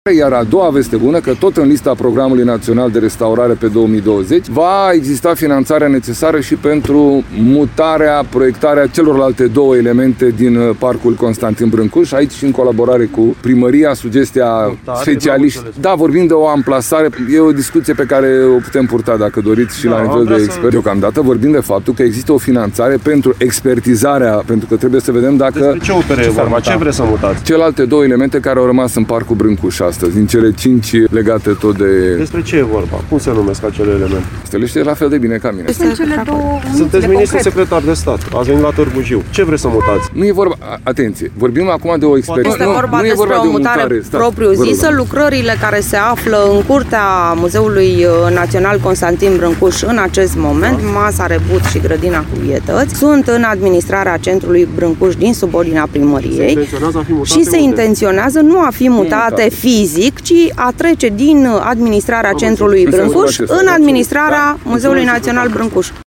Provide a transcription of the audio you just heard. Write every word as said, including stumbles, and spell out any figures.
Iar a doua veste bună, că tot în lista Programului Național de Restaurare pe două mii douăzeci va exista finanțarea necesară și pentru mutarea, proiectarea celorlalte două elemente din Parcul Constantin Brâncuș, aici și în colaborare cu primăria, sugestia mutare, specialiști. Da, vorbim de o amplasare, e o discuție pe care o putem purta dacă doriți și da, la nivel de expert. Să... Deocamdată vorbim de faptul că există o finanțare pentru expertizarea, pentru că trebuie să vedem dacă... Despre ce opere e vorba? Ce vreți să mutați? Celelalte două elemente care au rămas în Parcul Brâncuș astăzi, din cele cinci legate tot de... Despre ce e vorba? Cum se numesc acele elemente? Să știe la fel de bine ca mine. Sunt cele două. Sunteți ministru secretar de stat. Ați venit la Târgu Jiu. Ce vreți să mutați? Nu e vorba... Atenție, vorbim acum de o experiență. Este vorba nu, nu despre vorba o mutare, mutare propriu-zisă. Lucrările care se află în curtea Muzeului Național Constantin Brâncuș în acest moment, da. Masa Rebut și Grădina cu Vietăți, sunt în administrarea centrului Brâncuș din subordinea primăriei se și se intenționează nu a fi mutate fizic, ci a trece din administrarea centrului Brâncuș în administrarea Muzeului Național Brâncuș.